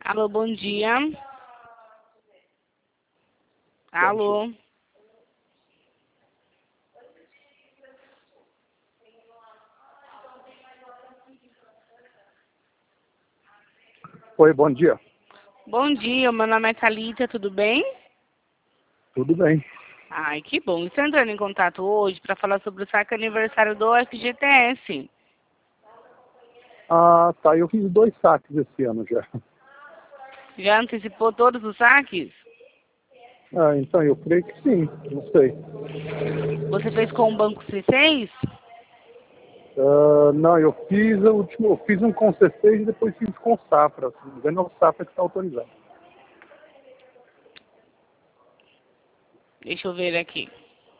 Alô, bom dia. Alô. Oi, bom dia. Bom dia, meu nome é Thalita, tudo bem? Tudo bem. Ai, que bom. Estou entrando em contato hoje para falar sobre o saque aniversário do FGTS. Ah, tá. Eu fiz 2 saques esse ano já. Já antecipou todos os saques? Ah, então eu creio que sim. Não sei. Você fez com o Banco C6? Não, eu fiz o último, eu fiz um com C6 e depois fiz com Safra. Se não me engano, é o Safra que está autorizado. Deixa eu ver aqui.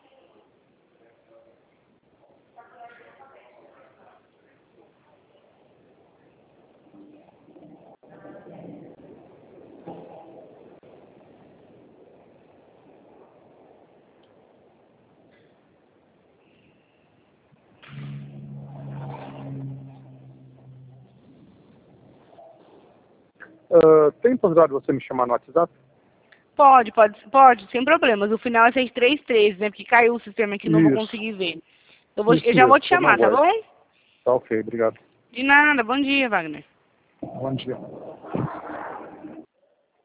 Tem possibilidade de você me chamar no WhatsApp? Pode, sem problemas. O final é 633, né? Porque caiu o sistema aqui, não vou Isso. conseguir ver. Eu Isso já mesmo. vou te Estou no chamar, tá aguardo. bom? Tá ok, obrigado. De nada. Bom dia, Wagner. Bom dia.